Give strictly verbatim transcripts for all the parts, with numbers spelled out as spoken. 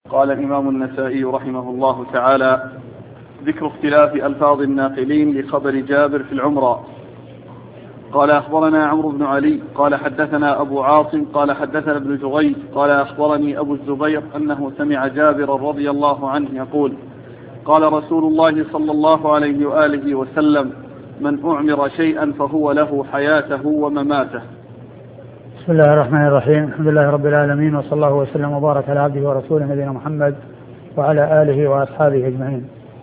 قال الإمام النسائي رحمه الله تعالى: ذكر اختلاف ألفاظ الناقلين لخبر جابر في العمرة. قال أخبرنا عمرو بن علي قال حدثنا أبو عاصم قال حدثنا ابن جريج قال أخبرني أبو الزبير أنه سمع جابر رضي الله عنه يقول: قال رسول الله صلى الله عليه وآله وسلم: من أعمر شيئا فهو له حياته ومماته. بسم الله الرحمن الرحيم. الحمد لله رب العالمين، وصلى الله وسلم وبارك على عبده ورسوله نبينا محمد وعلى آله وأصحابه أجمعين.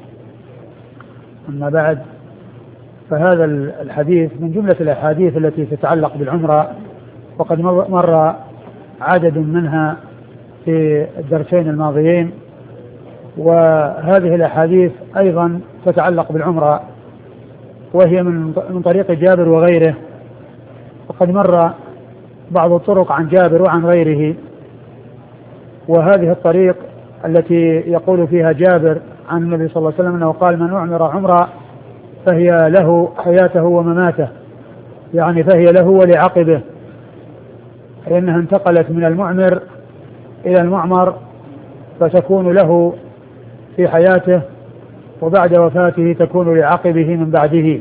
أما بعد، فهذا الحديث من جملة الأحاديث التي تتعلق بالعمرة، وقد مر عدد منها في الدرسين الماضيين، وهذه الأحاديث أيضا تتعلق بالعمرة، وهي من طريق جابر وغيره، وقد مر بعض الطرق عن جابر وعن غيره. وهذه الطريق التي يقول فيها جابر عن النبي صلى الله عليه وسلم أنه قال: من أعمر عمرة فهي له حياته ومماته، يعني فهي له ولعقبه، لأنها انتقلت من المعمر إلى المعمر، فتكون له في حياته، وبعد وفاته تكون لعقبه من بعده.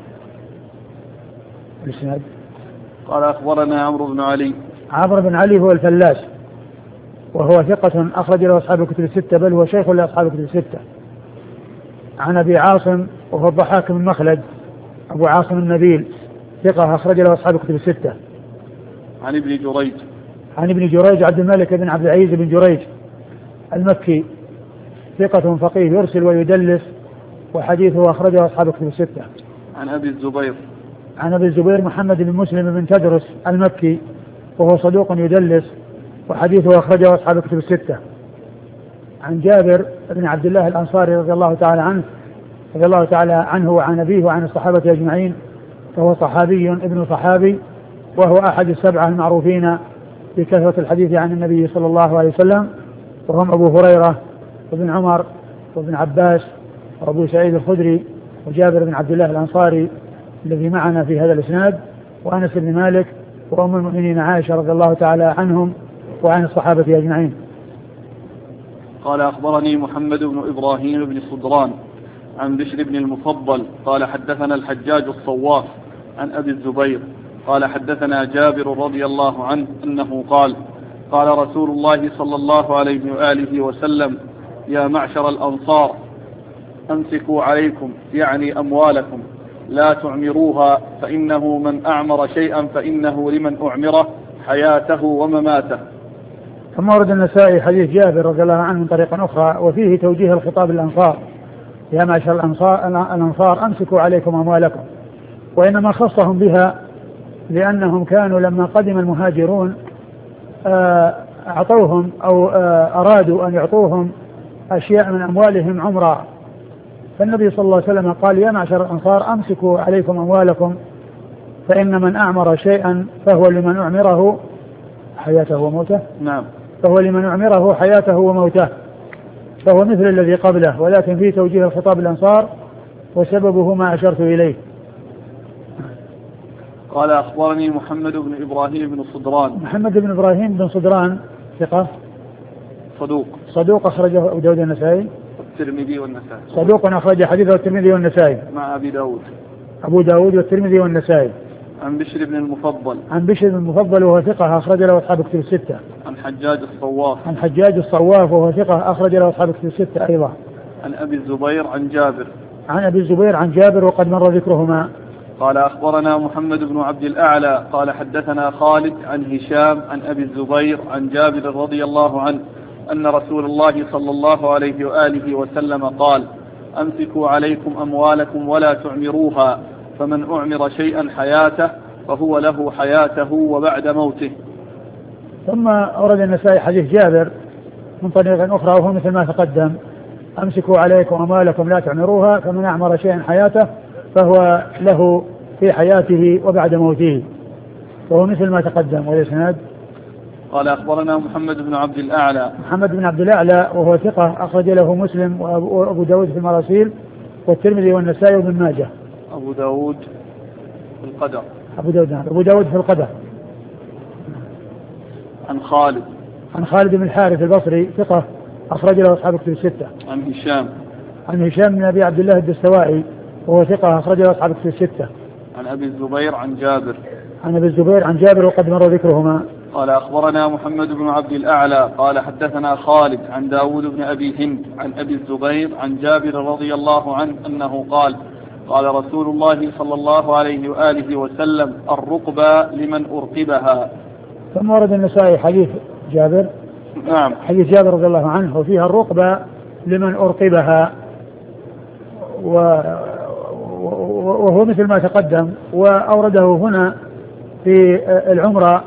الإسناد. قال أخبرنا عمرو بن علي. عمرو بن علي هو الفلاس، وهو ثقة أخرج له أصحاب الكتب الستة، بل هو شيخ لأصحاب الكتب الستة. عن أبي عاصم وهو الضحاك بن مخلد أبو عاصم النبيل، ثقة أخرج له أصحاب الكتب الستة. عن ابن جريج. عن ابن جريج عبد الملك بن عبد العزيز بن جريج المكي، ثقة فقيه يرسل ويدلس، وحديثه أخرجه أصحاب الكتب الستة. عن أبي الزبير. عن أبي الزبير محمد بن مسلم بن تدرس المكي، وهو صدوق يدلس، وحديثه أخرجه أصحاب الكتب الستة. عن جابر بن عبد الله الأنصاري رضي الله تعالى عنه رضي الله تعالى عنه وعن أبيه وعن الصحابة أجمعين، فهو صحابي ابن صحابي، وهو أحد السبعة المعروفين بكثرة الحديث عن النبي صلى الله عليه وسلم، وهم أبو هريرة وابن عمر وابن عباس وأبو سعيد الخدري وجابر بن عبد الله الأنصاري الذي معنا في هذا الإسناد، وأنس بن مالك وأم المؤمنين عائشة رضي الله تعالى عنهم وعن الصحابة أجمعين. قال أخبرني محمد بن إبراهيم بن صدران عن بشر بن المفضل قال حدثنا الحجاج الصواف عن أبي الزبير قال حدثنا جابر رضي الله عنه أنه قال: قال رسول الله صلى الله عليه وآله وسلم: يا معشر الأنصار، أمسكوا عليكم، يعني أموالكم، لا تعمروها، فإنه من أعمر شيئا فإنه لمن أعمره حياته ومماته. ثم ورد النسائي حديث جابر رضي الله عنه من طريق أخرى، وفيه توجيه الخطاب للأنصار: يا معشر الأنصار, الأنصار أمسكوا عليكم أموالكم، وإنما خصهم بها لأنهم كانوا لما قدم المهاجرون أعطوهم أو أرادوا أن يعطوهم أشياء من أموالهم عمرا، فالنبي صلى الله عليه وسلم قال: يا معشر الأنصار أمسكوا عليكم أموالكم، فإن من أعمر شيئا فهو لمن أعمره حياته وموته. نعم. فهو لمن أعمره حياته وموته، فهو مثل الذي قبله، ولكن فيه توجيه الخطاب الأنصار، وسببه ما أشرت إليه. قال أخبرني محمد بن إبراهيم بن صدران. محمد بن إبراهيم بن صدران ثقة صدوق صدوق أخرجه أبو داود النسائي الترمذي والنسائي. صدوق أخرج حديثه الترمذي والنسائي مع أبي داود. أبو داود والترمذي والنسائي. عن بشر بن المفضل. عن بشر بن المفضل وهو ثقة أخرج له أصحاب الكتب الستة. عن حجاج الصواف. عن حجاج الصواف وهو ثقة أخرج له أصحاب الكتب الستة أيضا. عن أبي الزبير عن جابر. عن أبي الزبير عن جابر وقد مر ذكرهما. قال أخبرنا محمد بن عبد الأعلى قال حدثنا خالد عن هشام عن أبي الزبير عن جابر رضي الله عنه أن رسول الله صلى الله عليه وآله وسلم قال: أمسكوا عليكم أموالكم ولا تعمروها، فمن أعمر شيئا حياته فهو له حياته وبعد موته. ثم أورد النسائي حديث جابر من طريق أخرى وهو مثل ما تقدم: أمسكوا عليكم أموالكم لا تعمروها، فمن أعمر شيئا حياته فهو له في حياته وبعد موته، وهو مثل ما تقدم. والإسناد. قال أخبرنا محمد بن عبد الأعلى. محمد بن عبد الأعلى وهو ثقة أخرج له مسلم وأبو داود في المراسيل والترمذي والنسائي وابن ماجه. أبو داود في القدر. أبو داود أبو داود في القدر. عن خالد. عن خالد بن الحارث البصري ثقة أخرج له أصحاب كتب الستة. عن هشام عن هشام بن أبي عبد الله الدستوائي وهو ثقة أخرج له أصحاب كتب الستة. عن أبي الزبير عن جابر عن أبي الزبير عن جابر وقد مر ذكرهما. قال أخبرنا محمد بن عبد الأعلى قال حدثنا خالد عن داود بن أبي هند عن أبي الزبير عن جابر رضي الله عنه أنه قال قال رسول الله صلى الله عليه وآله وسلم الرقبة لمن أرقبها. ثم ورد النسائي حديث جابر. نعم. حديث جابر رضي الله عنه وفيها الرقبة لمن أرقبها، وهو مثل ما تقدم، وأورده هنا في العمرة،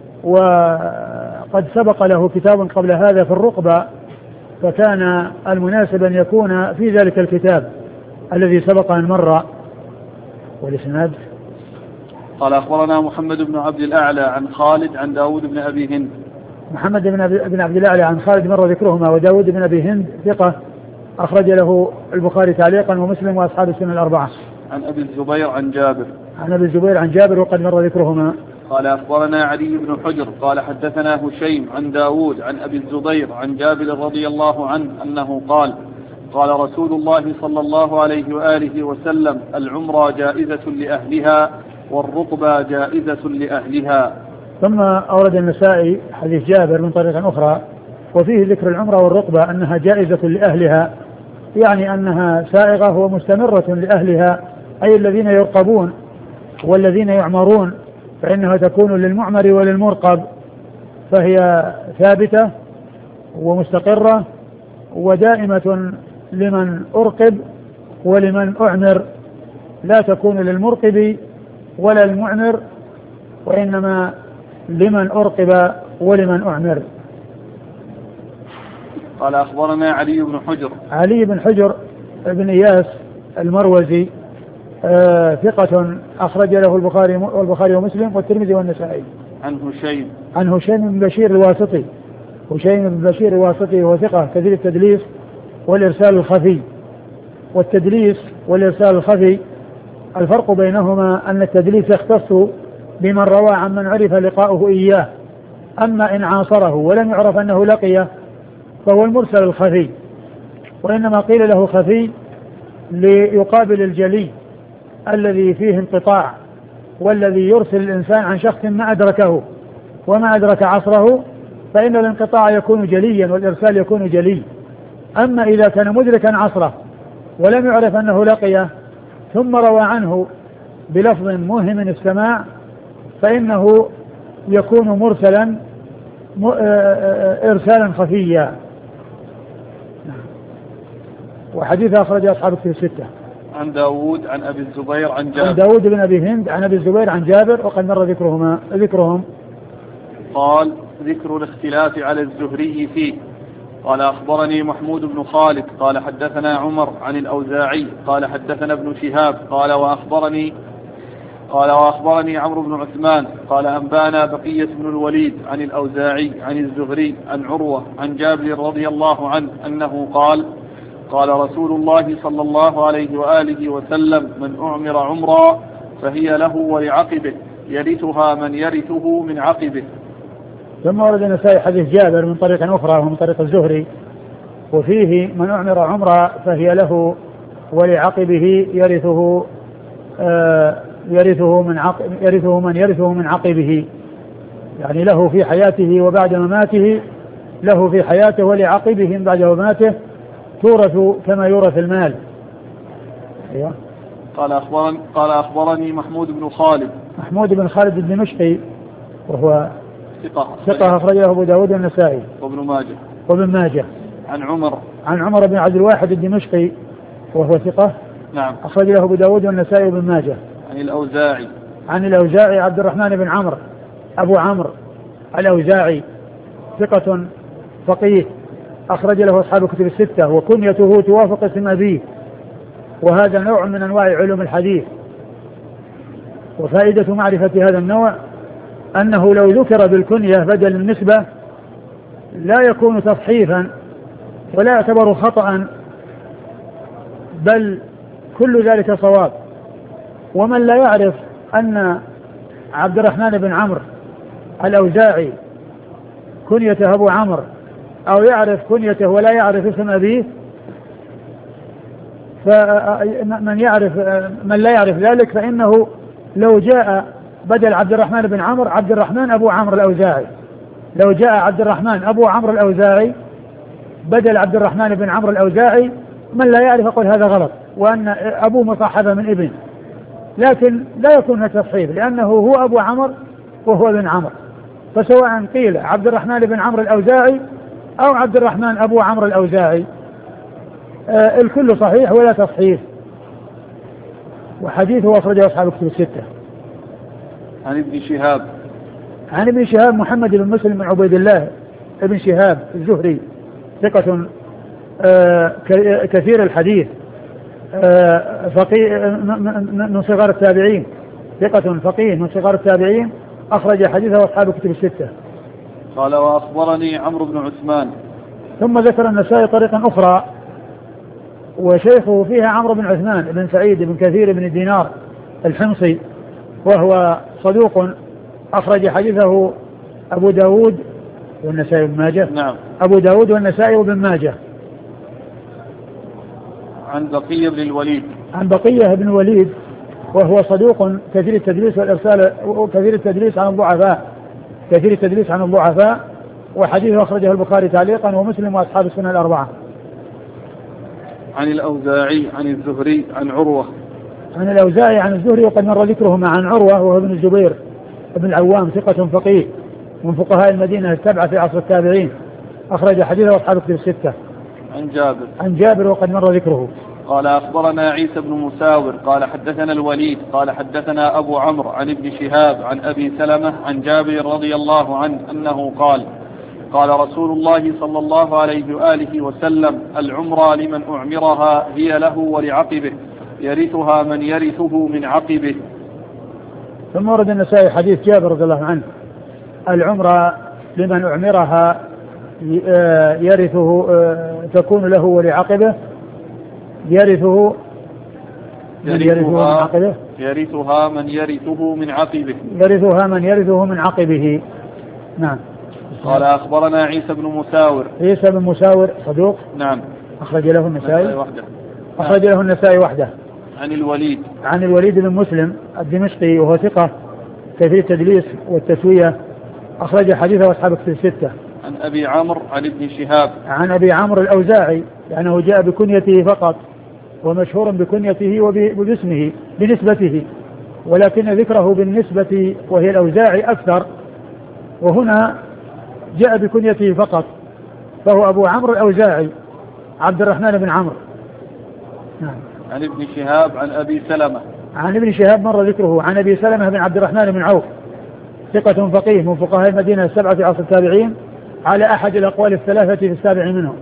وقد سبق له كتاب قبل هذا في الرقبة، فكان المناسب أن يكون في ذلك الكتاب الذي سبق أن مر. والإسناد قال أخبرنا محمد بن عبد الأعلى عن خالد عن داود بن أبي هند. محمد بن عبد الأعلى عن خالد مر ذكرهما، وداود بن أبي هند ثقة أخرج له البخاري تعليقا ومسلم وأصحاب السنة الأربعة. عن أبي الزبير عن جابر. عن أبي الزبير عن جابر وقد مر ذكرهما. قال أخبرنا علي بن حجر قال حدثنا هشيم عن داود عن أبي الزبير عن جابر رضي الله عنه أنه قال قال رسول الله صلى الله عليه وآله وسلم العمرة جائزة لأهلها والرقبة جائزة لأهلها. ثم أورد النسائي حديث جابر من طريقة أخرى وفيه ذكر العمرة والرقبة أنها جائزة لأهلها، يعني أنها سائغة ومستمرة لأهلها، أي الذين يرقبون والذين يعمرون، فإنها تكون للمعمر وللمرقب، فهي ثابتة ومستقرة ودائمة لمن أرقب ولمن أعمر، لا تكون للمرقب ولا المعمر، وإنما لمن أرقب ولمن أعمر. قال أخبرنا علي بن حجر. علي بن حجر بن إياس المروزي آه ثقة أخرج له البخاري والبخاري ومسلم والترمذي والنسائي. عن هشيم. عن هشيم بن بشير الواسطي. هشيم بن بشير الواسطي هو ثقة كثير التدليس والإرسال الخفي. والتدليس والإرسال الخفي الفرق بينهما أن التدليس يختص بمن روى عن من عرف لقاؤه إياه، أما إن عاصره ولم يعرف أنه لقيه فهو المرسل الخفي، وإنما قيل له خفي ليقابل الجلي الذي فيه انقطاع، والذي يرسل الإنسان عن شخص ما أدركه وما أدرك عصره فإن الانقطاع يكون جليا والإرسال يكون جلي. أما إذا كان مدركا عصره ولم يعرف أنه لقيه ثم روى عنه بلفظ موهم السماع فإنه يكون مرسلا إرسالا خفيا. وحديث أخرج أصحاب كتب الستة. عن داود عن أبي الزبير عن جابر. عن داود بن أبي هند عن أبي الزبير عن جابر وقد مر ذكرهما ذكرهم. قال ذكر الاختلاف على الزهري فيه. قال أخبرني محمود بن خالد قال حدثنا عمر عن الأوزاعي قال حدثنا ابن شهاب قال وأخبرني قال وأخبرني عمرو بن عثمان قال أنبانا بقية بن الوليد عن الأوزاعي عن الزهري عن عروة عن جابر رضي الله عنه أنه قال قال رسول الله صلى الله عليه وآله وسلم من أعمر عمرا فهي له ولعقبه يرثها من يرثه من عقبه. ثم ورد النسائي حديث جابر من طريق أخرى ومن طريق الزهري وفيه من أعمر عمرا فهي له ولعقبه يرثه آه يرثه من عقب يرثه من يرثه من عقبه، يعني له في حياته وبعد مماته، له في حياته ولعقبه من بعد مماته تورث كما يورث المال. أيوة. قال أخبرني قال أخبرني محمود بن خالد. محمود بن خالد الدمشقي وهو ثقة ثقة أخرجه أبو داود النسائي وابن ماجه وابن ماجه. عن عمر عن عمر بن عبد الواحد الدمشقي وهو ثقة. نعم. أخرج له أبو داود والنسائي وابن ماجه. عن الأوزاعي. عن الأوزاعي عبد الرحمن بن عمرو أبو عمرو الأوزاعي ثقة فقيه أخرج له أصحاب كتب الستة وكنيته توافق اسم أبيه، وهذا نوع من أنواع علوم الحديث. وفائدة معرفة هذا النوع أنه لو ذكر بالكنية بدل النسبة لا يكون تصحيفا ولا يعتبر خطأ، بل كل ذلك صواب. ومن لا يعرف أن عبد الرحمن بن عمرو الأوزاعي كنيته أبو عمرو أو يعرف كنيته ولا يعرف اسم أبيه، فمن يعرف من لا يعرف ذلك فإنه لو جاء بدل عبد الرحمن بن عمرو عبد الرحمن أبو عمرو الأوزاعي، لو جاء عبد الرحمن أبو عمرو الأوزاعي بدل عبد الرحمن بن عمرو الأوزاعي، من لا يعرف يقول هذا غلط، وأن أبوه مصاحبة من ابن، لكن لا يكون هذا تصحيف لأنه هو أبو عمرو وهو ابن عمرو، فسواء قيل عبد الرحمن بن عمرو الأوزاعي أو عبد الرحمن أبو عمرو الأوزاعي آه الكل صحيح ولا تصحيف. وحديثه أخرجه أصحاب الكتب الستة. عن ابن شهاب عن ابن شهاب محمد بن مسلم بن عبيد الله ابن شهاب الزهري ثقة آه كثير الحديث آه فقيه من صغار التابعين، ثقة فقيه من صغار التابعين، أخرج حديثه أصحاب الكتب الستة. قال وأخبرني عمرو بن عثمان. ثم ذكر النسائي طريقا أخرى وشيخه فيها عمرو بن عثمان بن سعيد بن كثير بن دينار الحمصي، وهو صدوق أخرج حديثه أبو داود والنسائي وابن ماجه. نعم. أبو داود والنسائي وابن ماجه. عن بقية بن الوليد. عن بقية بن الوليد وهو صدوق كثير التدليس والإرسال وكثير التدليس عن الضعفاء كثير التدليس عن الضعفاء وحديثه أخرجه البخاري تعليقا ومسلم وأصحاب السنة الأربعة. عن الأوزاعي عن الزهري عن عروة. عن الأوزاعي عن الزهري وقد مر ذكرهما عن عروة وهو ابن الزبير ابن العوام ثقة فقيه من فقهاء المدينة السبعة في عصر التابعين، أخرج حديثه أصحاب الكتب الستة. عن جابر. عن جابر وقد مر ذكره. قال أخبرنا عيسى بن مساور قال حدثنا الوليد قال حدثنا أبو عمرو عن ابن شهاب عن أبي سلمة عن جابر رضي الله عنه أنه قال قال رسول الله صلى الله عليه وآله وسلم العمرة لمن أعمرها هي له ولعقبه يرثها من يرثه من عقبه. ثم ورد النسائي حديث جابر رضي الله عنه العمرة لمن أعمرها يرثه تكون له ولعقبه يرثه من يرثه من عقبه يرثها من يرثه من عقبه يرثها من يرثه من عقبه. نعم. قال أخبرنا عيسى بن مساور. عيسى بن مساور صدوق. نعم. أخرج له النسائي وحده. أخرج له النسائي وحده. عن الوليد. عن الوليد بن مسلم الدمشقي وهو ثقة كثير التدليس والتسوية، أخرج حديثه أصحاب الكتب الستة. عن أبي عمرو عن ابن شهاب. عن أبي عمرو الأوزاعي لأنه جاء بكنيته فقط ومشهور بكنيته وباسمه بنسبته، ولكن ذكره بالنسبة وهي الأوزاعي أكثر، وهنا جاء بكنيته فقط فهو أبو عمرو الأوزاعي عبد الرحمن بن عمرو. نعم. عن ابن شهاب عن أبي سلمة. عن ابن شهاب مر ذكره. عن أبي سلمة بن عبد الرحمن بن عوف ثقة فقيه من فقهاء المدينة السبعة في عصر التابعين على أحد الأقوال الثلاثة في السابع منهم.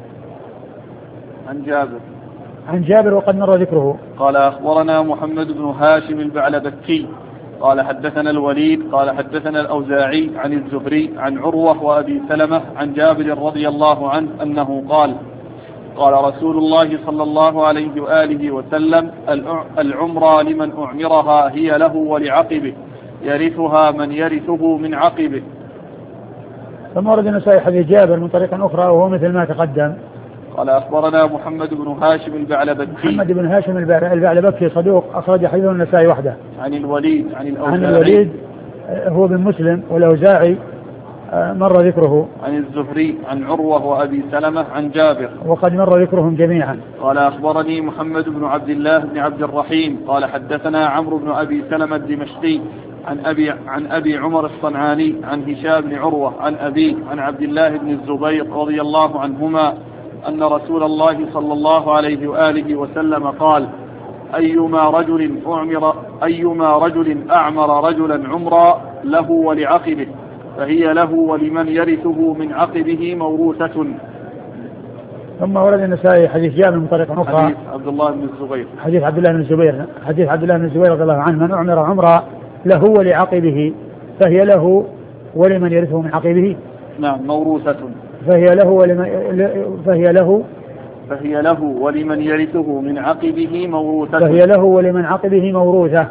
عن جابر. عن جابر وقد مر ذكره. قال أخبرنا محمد بن هاشم البعلبكي قال حدثنا الوليد قال حدثنا الأوزاعي عن الزهري عن عروة وأبي سلمة عن جابر رضي الله عنه أنه قال قال رسول الله صلى الله عليه وآله وسلم العمرة لمن أعمرها هي له ولعقبه يرثها من يرثه من عقبه. ثم ورد النسائي حديث جابر من طريق أخرى وهو مثل ما تقدم. قال أخبرنا محمد بن هاشم البعلبكي. محمد بن هاشم البعلبكي صدوق أخرج حديثه النسائي وحده. عن الوليد عن الأوزاعي. عن الوليد هو بن مسلم والأوزاعي مر ذكره. عن الزهري عن عروة وأبي سلمة عن جابر وقد مر ذكرهم جميعا. قال أخبرني محمد بن عبد الله بن عبد الرحيم قال حدثنا عمرو بن أبي سلمة الدمشقي عن أبي, عن أبي عمر الصنعاني عن هشام بن عروة عن أبي عن عبد الله بن الزبير رضي الله عنهما أن رسول الله صلى الله عليه وآله وسلم قال أيما رجل أعمر أيما رجل أعمر رجلا عمرا له ولعقبه فهي له ولمن يرثه من عقبه موروثة. ثم ورد النسائي حديث جابر من طريق أخرى. حديث عبد الله بن الزبير. حديث عبد الله بن الزبير حديث عبد الله بن الزبير رضي الله عنه من أعمر عمرا له ولعقبه فهي له ولمن يرثه من عقبه. نعم موروثة. فهي له ولمن فهي له فهي له ولمن يرثه من عقبه موروثة. فهي له ولمن عقبه موروثة.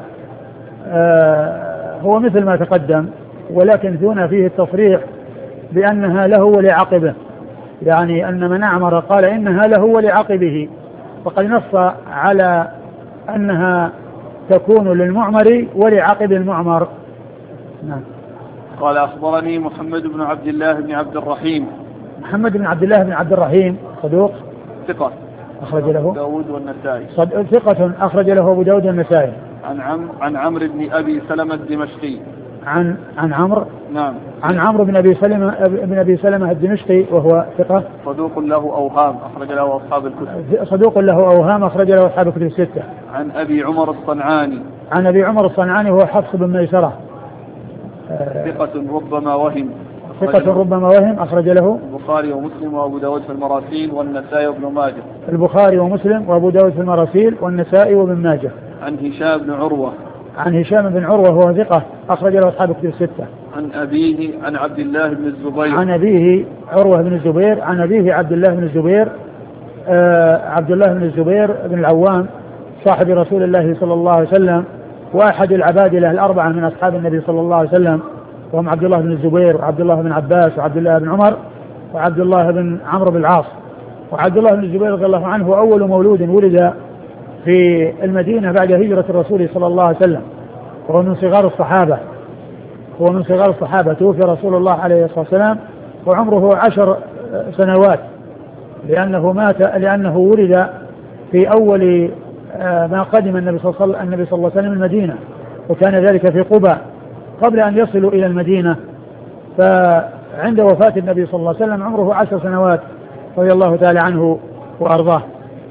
آه هو مثل ما تقدم، ولكن دون فيه التصريح بأنها له ولعقبه، يعني أن من أعمر قال إنها له ولعقبه، فقد نص على أنها تكون للمعمر ولعقب المعمر. نعم. قال أخبرني محمد بن عبد الله بن عبد الرحيم. محمد بن عبد الله بن عبد الرحيم صدوق ثقة أخرج له داود والنسائي. ثقة أخرج له أبو داود والنسائي. عن عم عن عمرو بن أبي سلمة الدمشقي. عن عن عمرو نعم عن عمرو بن أبي سلمة بن أبي سلمة الدمشقي وهو ثقة صدوق له أوهام أخرج له أصحاب الكتب. صدوق له أوهام أخرج له أصحاب الكتب الستة. عن أبي عمر الصنعاني. عن أبي عمر الصنعاني وهو حفص بن ميسرة ثقة ربما وهم. ثقة ربما وهم أخرج له البخاري ومسلم وأبو داود في المراسيل والنسائي وابن ماجه. البخاري ومسلم وأبو داود في المراسيل والنسائي وابن ماجه. عن هشام بن عروة. عن هشام بن عروة وهو ثقة أخرج له أصحاب الكتب الستة. عن أبيه عن عبد الله بن الزبير. عن أبيه عروة بن الزبير عن أبيه عبد الله بن الزبير آه عبد الله بن الزبير بن العوام صاحب رسول الله صلى الله عليه وسلم وأحد العبادلة الأربعة من أصحاب النبي صلى الله عليه وسلم، وهم عبد الله بن الزبير وعبد الله بن عباس وعبد الله بن عمر وعبد الله بن عمرو بن العاص. وعبد الله بن الزبير رضي الله عنه أول مولود ولد في المدينة بعد هجرة الرسول صلى الله عليه وسلم، وهو من صغار الصحابة هو من صغار الصحابة توفي رسول الله عليه الصلاة والسلام وعمره عشر سنوات، لأنه مات لأنه ولد في أول ما قدم النبي صلى الله عليه وسلم المدينة، وكان ذلك في قباء قبل أن يصلوا إلى المدينة. فعند وفاة النبي صلى الله عليه وسلم عمره عشر سنوات رضي الله تعالى عنه وأرضاه.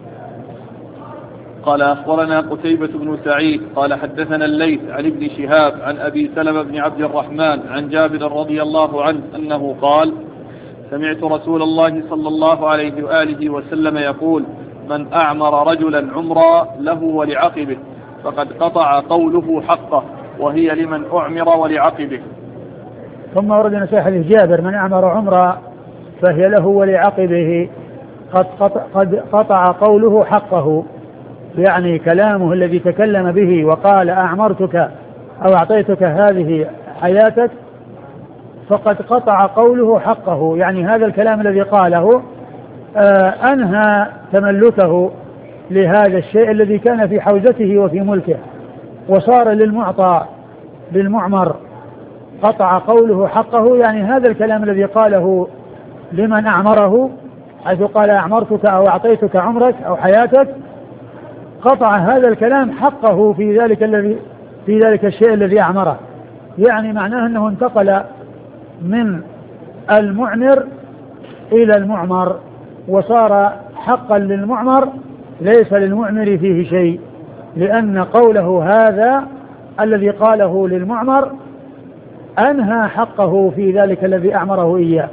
قال أخبرنا قتيبة بن سعيد قال حدثنا الليث عن ابن شهاب عن أبي سلمة بن عبد الرحمن عن جابر رضي الله عنه أنه قال سمعت رسول الله صلى الله عليه وآله وسلم يقول من أعمر رجلا عمرا له ولعقبه فقد قطع قوله حقه وهي لمن أعمر ولعقبه. ثم ورد نساء حديث جابر من أعمر عمرا فهي له ولعقبه قد قطع, قد قطع قوله حقه، يعني كلامه الذي تكلم به وقال أعمرتك أو أعطيتك هذه حياتك فقد قطع قوله حقه، يعني هذا الكلام الذي قاله آه أنهى تملكه لهذا الشيء الذي كان في حوزته وفي ملكه وصار للمعطى للمعمر. قطع قوله حقه، يعني هذا الكلام الذي قاله لمن أعمره حيث قال أعمرتك أو أعطيتك عمرك أو حياتك، قطع هذا الكلام حقه في ذلك الذي في ذلك الشيء الذي أعمره، يعني معناه أنه انتقل من المعمر إلى المعمر وصار حقا للمعمر ليس للمعمر فيه شيء، لأن قوله هذا الذي قاله للمعمر أنهى حقه في ذلك الذي أعمره إياه.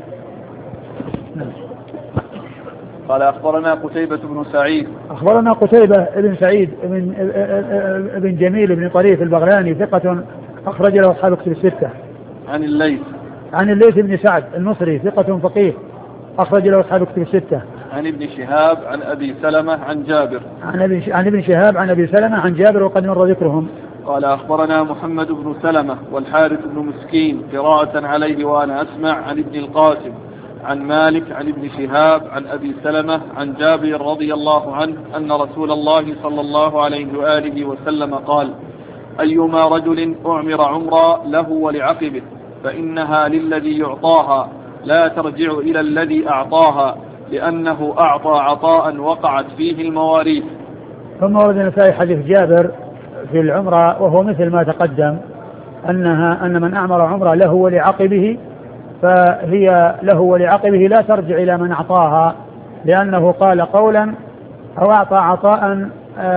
قال أخبرنا قتيبة بن سعيد أخبرنا قتيبة بن سعيد بن, بن جميل بن طريف البغلاني ثقة أخرج له أصحاب الكتب الستة. عن الليث عن الليث بن سعد المصري ثقة فقيه أخرج له أصحاب الكتب الستة. عن ابن شهاب عن أبي سلمة عن جابر عن ابن عن ابن شهاب عن أبي سلمة عن جابر وقد مر ذكرهم. قال أخبرنا محمد بن سلمة والحارث بن مسكين قراءة عليه وأنا أسمع عن ابن القاسم عن مالك عن ابن شهاب عن أبي سلمة عن جابر رضي الله عنه أن رسول الله صلى الله عليه وآله وسلم قال أيما رجل أعمر عمرا له ولعقبه فإنها للذي يعطاها لا ترجع إلى الذي أعطاها لأنه أعطى عطاء وقعت فيه المواريث. ثم ورد النسائي حديث جابر في العمرة وهو مثل ما تقدم أنها أن من أعمر عمرا له ولعقبه فهي له ولعقبه لا ترجع إلى من أعطاها، لأنه قال قولا أو أعطى عطاء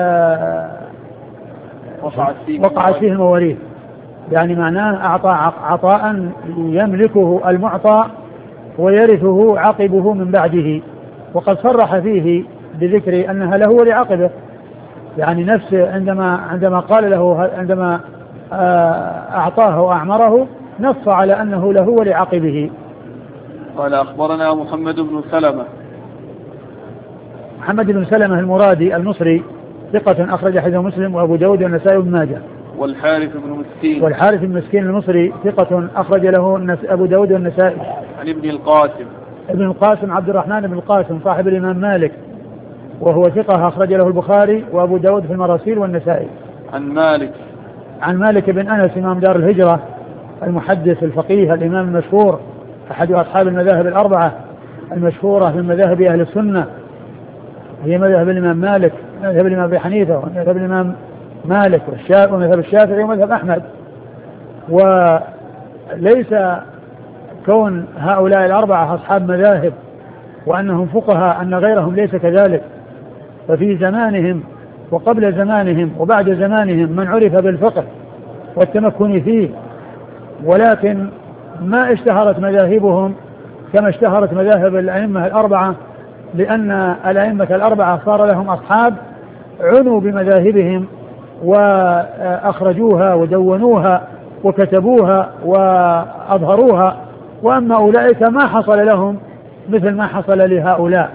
وقعت فيه, وقعت فيه المواريث، يعني معناه أعطى عطاء يملكه المعطى ويرثه عقبه من بعده، وقد صرح فيه بذكر أنها له ولعقبه، يعني نفسه عندما عندما قال له عندما أعطاه وأعمره نص على أنه له ولعقبه. قال أخبرنا محمد بن سلمة محمد بن سلمة المرادي المصري ثقة أخرج حديث مسلم وأبو داود والنسائي وابن ماجه. والحارث بن مسكين والحارث بن مسكين المصري ثقة أخرج له أبو داود والنسائي. عن ابن القاسم ابن القاسم عبد الرحمن بن القاسم صاحب الإمام مالك وهو ثقة أخرج له البخاري وأبو داود في المراسيل والنسائي. عن مالك عن مالك بن أنس إمام دار الهجرة المحدث الفقيه الإمام المشهور أحد أصحاب المذاهب الأربعة المشهورة من مذاهب أهل السنة، هي مذهب الإمام مالك مذهب الإمام أبي حنيفة ومذهب الإمام مالك ومذهب الشافعي ومذهب أحمد. وليس كون هؤلاء الأربعة أصحاب مذاهب وأنهم فقهاء أن غيرهم ليس كذلك، ففي زمانهم وقبل زمانهم وبعد زمانهم من عرف بالفقه والتمكن فيه، ولكن ما اشتهرت مذاهبهم كما اشتهرت مذاهب الأئمة الأربعة، لأن الأئمة الأربعة صار لهم أصحاب عنوا بمذاهبهم وأخرجوها ودونوها وكتبوها وأظهروها، وأما أولئك ما حصل لهم مثل ما حصل لهؤلاء.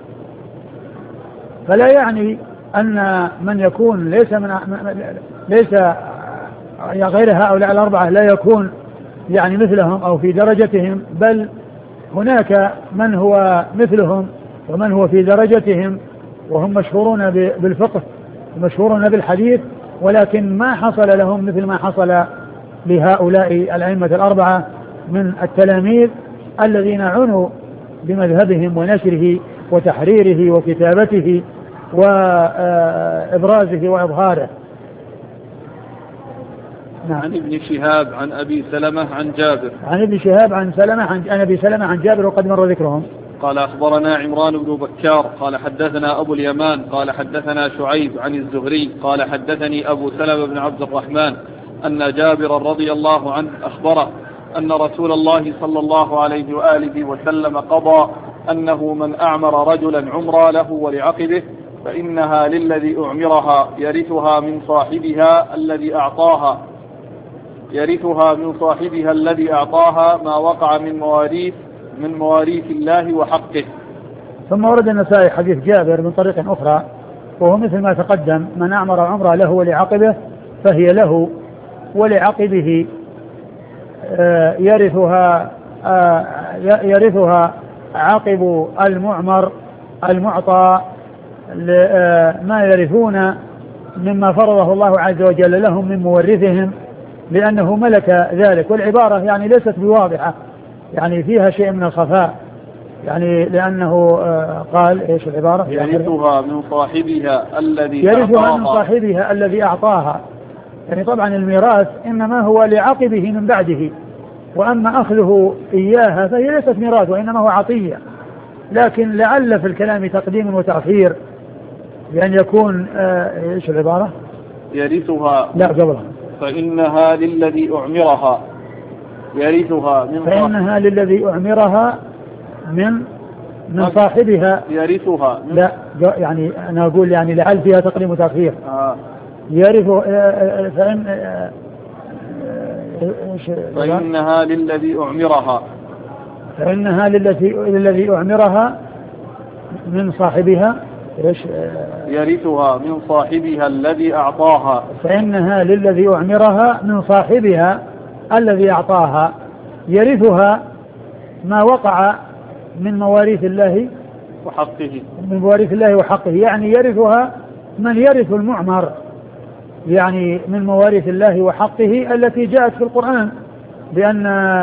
فلا يعني أن من يكون ليس من ليس غير هؤلاء الأربعة لا يكون يعني مثلهم أو في درجتهم، بل هناك من هو مثلهم ومن هو في درجتهم وهم مشهورون بالفقه ومشهورون بالحديث، ولكن ما حصل لهم مثل ما حصل لهؤلاء الأئمة الأربعة من التلاميذ الذين عنوا بمذهبهم ونشره وتحريره وكتابته وإبرازه وإظهاره. نعم. عن ابن شهاب عن أبي سلمة عن جابر عن ابن شهاب عن سلمة عن أبي سلمة عن جابر وقد مر ذكرهم. قال أخبرنا عمران بن بكار قال حدثنا أبو اليمان قال حدثنا شعيب عن الزهري قال حدثني أبو سلمة بن عبد الرحمن أن جابر رضي الله عنه أخبره أن رسول الله صلى الله عليه وآله وسلم قضى أنه من أعمر رجلا عمرا له ولعقبه فإنها للذي أعمرها يرثها من صاحبها الذي أعطاها يرثها من صاحبها الذي أعطاها ما وقع من مواريث من مواريث الله وحقه. ثم ورد النسائي حديث جابر من طريق أخرى وهو مثل ما تقدم: من أعمر عمره له ولعقبه فهي له ولعقبه يرثها يرثها عقب المعمر المعطى ما يرثون مما فرضه الله عز وجل لهم من مورثهم، لأنه ملك ذلك. والعبارة يعني ليست بواضحة، يعني فيها شيء من الخفاء، يعني لأنه قال إيش العبارة؟ يرثها من صاحبها الذي يرثها من صاحبها الذي أعطاها. يعني طبعا الميراث إنما هو لعقبه من بعده، وأما أخذه إياها فهي ليست ميراث وإنما هو عطية، لكن لعل في الكلام تقديم وتأخير بأن يكون آه إيش العبارة؟ يرثها لا قبلها فإنها للذي أعمرها يرثها من فإنها للذي أعمرها من من صاحبها يرثها من لا يعني أنا أقول يعني لعل فيها تقديم وتأخير. آه. يرث فإن فإنها للذي أعمرها فإنها للذي للذي أعمرها من صاحبها إيش يرثها من صاحبها الذي أعطاها فإنها للذي أعمرها من صاحبها الذي أعطاها يرثها ما وقع من مواريث الله وحقه من مواريث الله وحقه، يعني يرثها من يرث المعمر، يعني من مواريث الله وحقه التي جاءت في القرآن بأن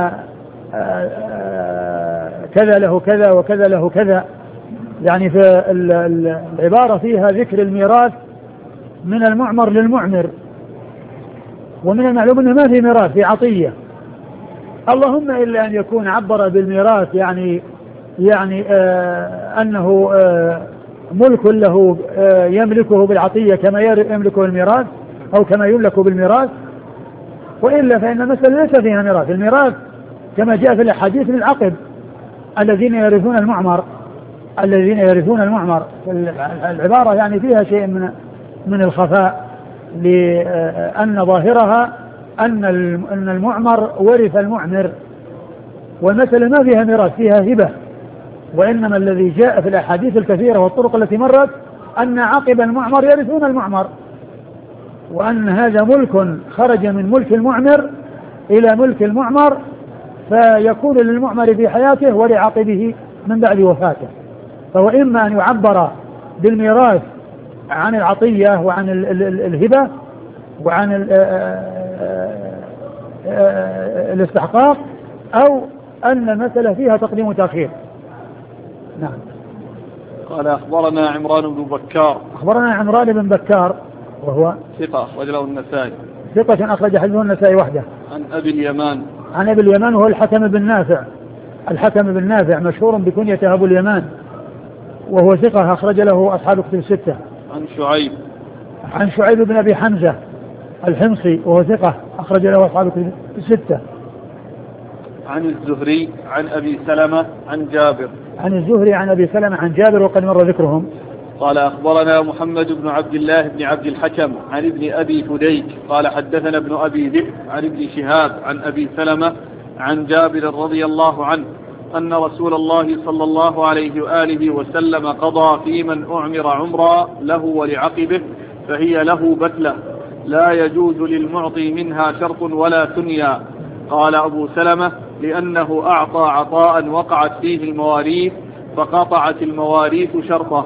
كذا له كذا وكذا له كذا. يعني في العبارة فيها ذكر الميراث من المعمر للمعمر، ومن المعلوم أنه ما في ميراث في عطية، اللهم إلا أن يكون عبر بالميراث يعني يعني آه أنه آه ملك له آه يملكه بالعطية كما يملكه الميراث أو كما يملك بالميراث، وإلا فإن المسألة ليس فيها ميراث. الميراث كما جاء في الأحاديث للعقب الذين يرثون المعمر الذين يرثون المعمر. العبارة يعني فيها شيء من من الخفاء، لأن ظاهرها أن أن المعمر ورث المعمر، والمسألة ما فيها ميراث فيها هبة، وإنما الذي جاء في الأحاديث الكثيرة والطرق التي مرت أن عقب المعمر يرثون المعمر، وأن هذا ملك خرج من ملك المعمر إلى ملك المعمر، فيكون للمعمر في حياته ولعقبه من بعد وفاته. فهو إما أن يعبر بالميراث عن العطية وعن ال ال ال الهبة وعن ال الاستحقاق، أو أن المسألة فيها تقديم وتأخير. نعم. قال أخبرنا عمران بن بكار. أخبرنا عمران بن بكار وهو ثقة أخرج له النسائي. ثقة أخرج حديثه النسائي وحده. عن أبي اليمان. عن أبي اليمان وهو الحكم بن نافع. الحكم بن نافع مشهور بكنيته أبو اليمان، وهو ثقة أخرج له أصحاب الكتب الستة. عن شعيب. عن شعيب بن أبي حمزة الحمصي وهو ثقة أخرج له أصحاب الكتب الستة. عن الزهري عن أبي سلمة عن جابر. عن الزهري عن أبي سلمة عن جابر وقد مر ذكرهم. قال أخبرنا محمد بن عبد الله بن عبد الحكم عن ابن أبي فديك قال حدثنا ابن أبي ذئب عن ابن شهاب عن أبي سلمة عن جابر رضي الله عنه أن رسول الله صلى الله عليه وآله وسلم قضى في من أعمر عمرا له ولعقبه فهي له بتلة لا يجوز للمعطي منها شرط ولا ثنيا. قال أبو سلمة لأنه أعطى عطاء وقعت فيه المواريث فقطعت المواريث شرطه.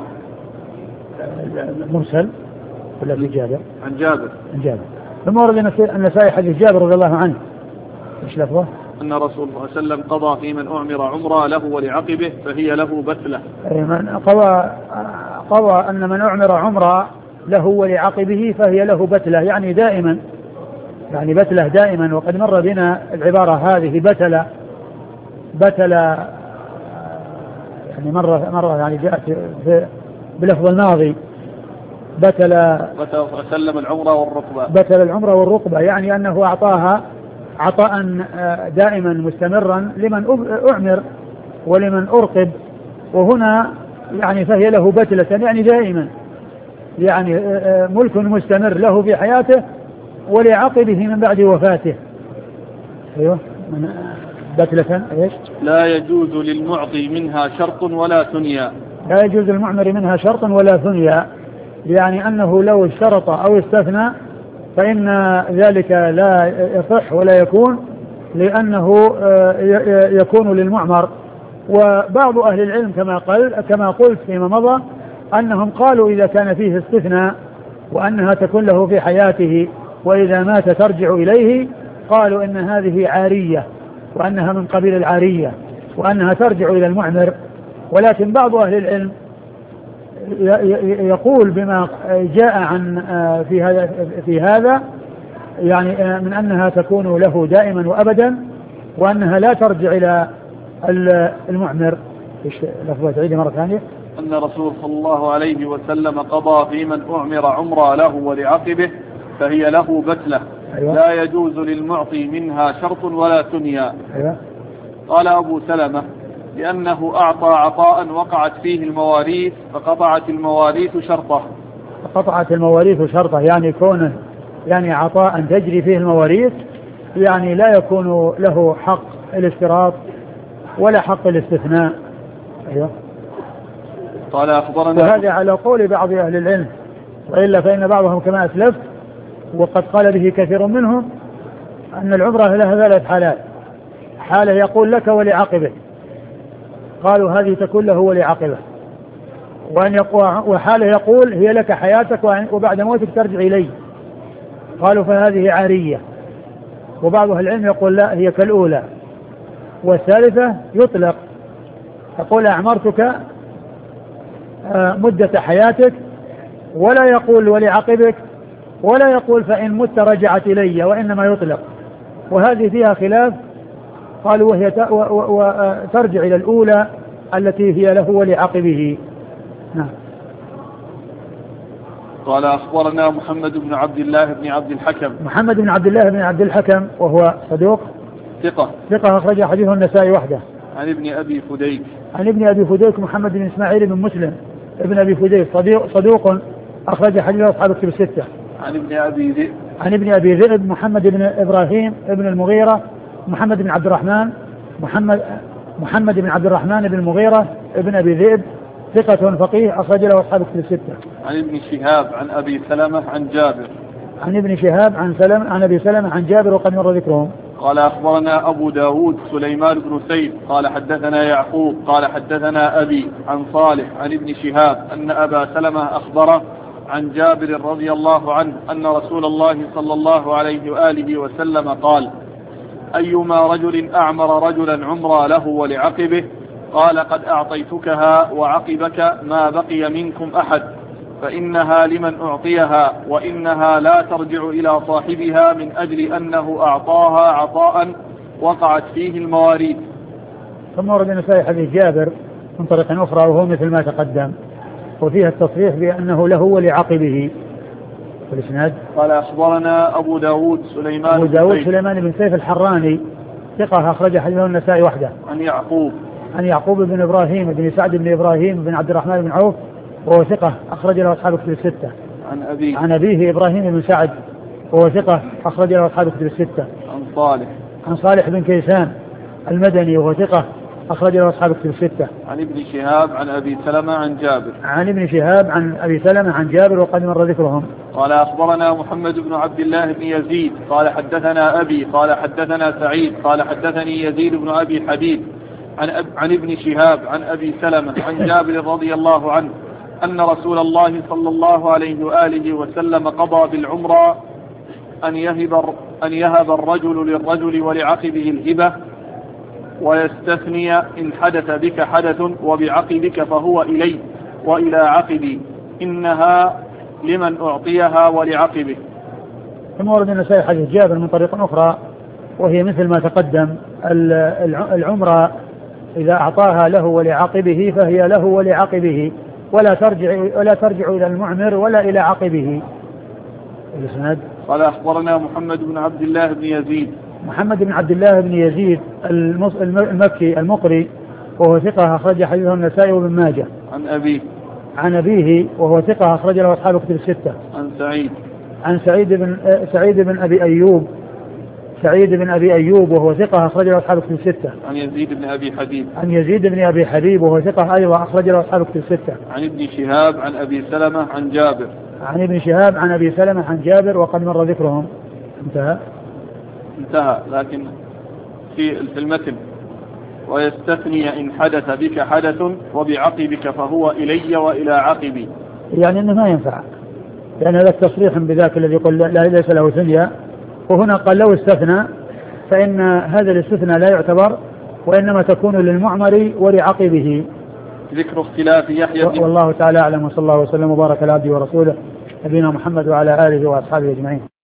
مرسل ولا في جابر؟ عن جابر. عن جابر. ثم ورد النسائي حديث جابر رضي الله عنه ايش لفظه؟ أن رسول الله صلى الله عليه وسلم قضى في من أعمر عمرا له ولعقبه فهي له بتلة. من قضى قضى أن من أعمر عمرا له ولعقبه فهي له بتلة، يعني دائما، يعني بتلة دائما. وقد مر بنا العبارة هذه بتلة بتلة يعني مرة مرة يعني جاءت بلفظ الماضي بتلة وسلم العمرة والركبة. بتل العمرة والركبة يعني أنه أعطاها عطاء دائما مستمرا لمن أعمر ولمن أرقب، وهنا يعني فهي له بتلة يعني دائما، يعني ملك مستمر له في حياته ولعقبه من بعد وفاته. أيوة من بتلة إيش؟ لا يجوز للمعطي منها شرط ولا ثنيا. لا يجوز للمعمر منها شرط ولا ثنيا، يعني أنه لو اشترط أو استثنى فإن ذلك لا يصح ولا يكون، لأنه يكون للمعمر. وبعض أهل العلم كما قال كما قلت فيما مضى أنهم قالوا إذا كان فيه استثناء وأنها تكون له في حياته وإذا مات ترجع إليه، قالوا إن هذه عارية وأنها من قبيل العارية وأنها ترجع إلى المعمر. ولكن بعض أهل العلم يقول بما جاء عن في هذا في هذا يعني من أنها تكون له دائما وأبدا وأنها لا ترجع إلى المعمر. إيش لفظة تعيدي مرة ثانية؟ أن رسول صلى الله عليه وسلم قضى في من أعمر عمرا له ولعقبه فهي له بتلة. أيوة. لا يجوز للمعطي منها شرط ولا ثنيا. أيوة. قال أبو سلمة لأنه أعطى عطاء وقعت فيه المواريث فقطعت المواريث شرطه. فقطعت المواريث شرطه يعني كونه يعني عطاء تجري فيه المواريث، يعني لا يكون له حق الاشتراط ولا حق الاستثناء. أيوة. قال أخبرنا. وهذا على قول بعض أهل العلم، وإلا فإن بعضهم كما أسلفت وقد قال به كثير منهم أن العمرة لها ثلاث حالات: حالة يقول لك ولعقبه، قالوا هذه تكون له ولعقبه، وأن يقول وحالة يقول هي لك حياتك وبعد موتك ترجع إليه، قالوا فهذه عارية. وبعض أهل العلم يقول لا هي كالأولى. والثالثة يطلق، يقول أعمرتك مدة حياتك، ولا يقول ولعقبك، ولا يقول فإن مت رجعت إلي، وإنما يطلق. وهذه فيها خلاف، قالوا وهي ترجع إلى الأولى التي هي له ولعقبه. نعم. قال أخبرنا محمد بن عبد الله بن عبد الحكم. محمد بن عبد الله بن عبد الحكم وهو صدوق ثقة ثقة أخرج حديثه النسائي وحده. عن ابن أبي فديك. عن ابن أبي فديك محمد بن إسماعيل بن مسلم ابن أبي فديك صدوق, صدوق أخرج حديثه أصحاب الكتب الستة. عن ابن أبي ذئب. عن ابن أبي ذئب محمد بن إبراهيم ابن المغيرة محمد بن عبد الرحمن محمد محمد بن عبد الرحمن بن المغيرة ابن أبي ذئب ثقة فقيه أخرج له أصحاب الكتب الستة. عن ابن شهاب عن أبي سلمة عن جابر. عن ابن شهاب عن سلمة عن أبي سلمة عن جابر وقد مر ذكرهم. قال أخبرنا أبو داود سليمان بن سيف قال حدثنا يعقوب قال حدثنا أبي عن صالح عن ابن شهاب أن أبا سلمة أخبره عن جابر رضي الله عنه أن رسول الله صلى الله عليه وآله وسلم قال: أيما رجل أعمر رجلا عمرا له ولعقبه قال: قد أعطيتكها وعقبك ما بقي منكم أحد، فإنها لمن أعطيها، وإنها لا ترجع إلى صاحبها من أجل أنه أعطاها عطاء وقعت فيه المواريث. ثم ورد النسائي حديث جابر من طريق أخرى وهو مثل ما تقدم، وفيها التصريح بأنه له ولعقبه. والإسناد قال أخبرنا أبو داود سليمان أبو داود سليمان بن سيف الحراني ثقة أخرج حديثه النسائي وحده. عن يعقوب عن يعقوب بن إبراهيم بن سعد بن إبراهيم بن عبد الرحمن بن عوف وهو ثقة أخرج له أصحاب كتب الستة. عن أبيه عن أبيه إبراهيم بن سعد وهو ثقة أخرج له أصحاب كتب الستة. عن صالح عن صالح بن كيسان المدني وهو ثقة أخرج له أصحاب كتب الستة. عن ابن شهاب عن أبي سلمة عن جابر عن ابن شهاب عن أبي سلمة عن جابر وقد مر ذكرهم. قال أخبرنا محمد بن عبد الله بن يزيد قال حدثنا أبي قال حدثنا سعيد قال حدثني يزيد بن أبي حبيب عن, أب عن ابن شهاب عن أبي سلمة عن جابر رضي الله عنه أن رسول الله صلى الله عليه وآله وسلم قضى بالعمرة أن يهب, أن يهب الرجل للرجل ولعقبه الهبة ويستثني إن حدث بك حدث وبعقبك فهو إلي وإلى عقبي، إنها لمن أعطيها ولعقبه. ثم ورد النسائي حديث جابر من طريق أخرى وهي مثل ما تقدم. العمرة إذا أعطاها له ولعقبه فهي له ولعقبه ولا ترجع ولا ترجع إلى المعمر ولا إلى عقبه. الإسناد قال أخبرنا محمد بن عبد الله بن يزيد محمد بن عبد الله بن يزيد المكي المقري وهو ثقة أخرج حديثه النسائي وابن ماجه. عن أبيه عن أبيه وهو ثقة أخرج له أصحاب كتب الستة. عن سعيد عن سعيد بن سعيد بن أبي أيوب سعيد بن أبي أيوب وهو ثقة أخرج له أصحاب كتب الستة. عن يزيد بن أبي حبيب عن يزيد بن أبي حبيب وهو ثقة أيضا أخرج له أصحاب كتب الستة. عن ابن شهاب عن أبي سلمة عن جابر عن ابن شهاب عن أبي سلمة عن جابر وقد مر ذكرهم. انتهى انتهى لكن في في المتن ويستثني إن حدث بك حدث وبعقبك فهو إلي وإلى عقبي، يعني أنه ما ينفع، لأن هذا التصريح بذاك الذي يقول لا ليس له ثنية، وهنا قال لو استثنى فإن هذا الاستثناء لا يعتبر وإنما تكون للمعمر ولعقبه. ذكر اختلاف يحيى والله تعالى أعلم، وصلى الله وسلم وبارك على عبده ورسوله نبينا محمد وعلى آله وأصحابه أجمعين.